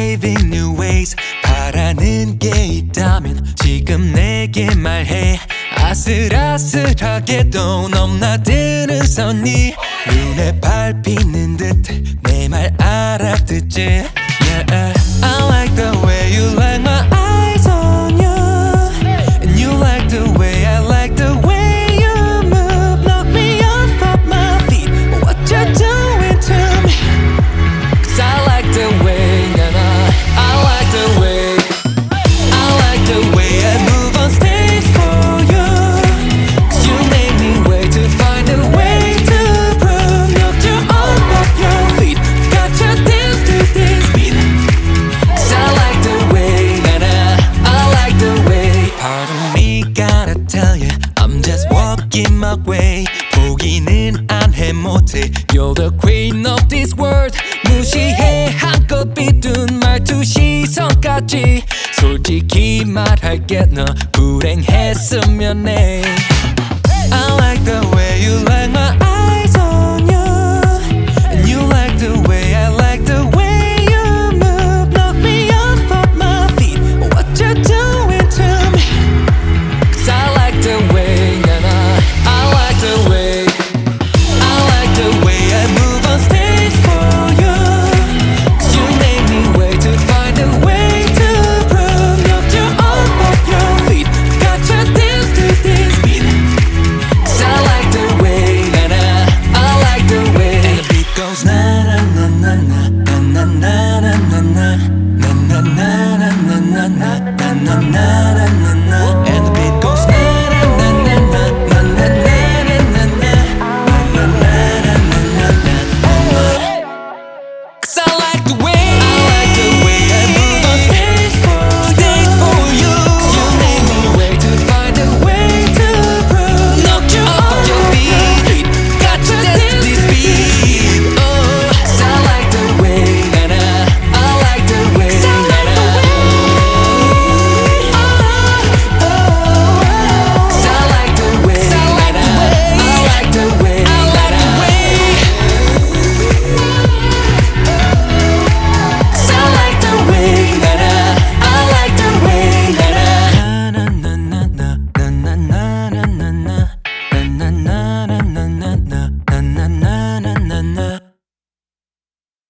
craving new ways. 바라는 게 있다면 지금 내게 말해. 아슬아슬하게도 넘나드는 선이 눈에 밟히는 듯 내 말 알아듣지. Yeah, I like the way you like my eyes on you, and you like the way I like the way you move. Knock me off of my feet, what you're doing to me. 'Cause I like the way, nah, I like the way. I like the way I move on stage for you. 'Cause you make me wait to find a way to prove you're off of your feet. Got your dance to this beat. 'Cause I like the way, nah, I like the way. Part of me gotta tell you, I'm just walking my way. 포기는 안 해 못해. You're the queen of this world. 무시해 한껏 비둔 말투 시선까지. 솔직히 말할게 너 불행했으면 해. I like the way you like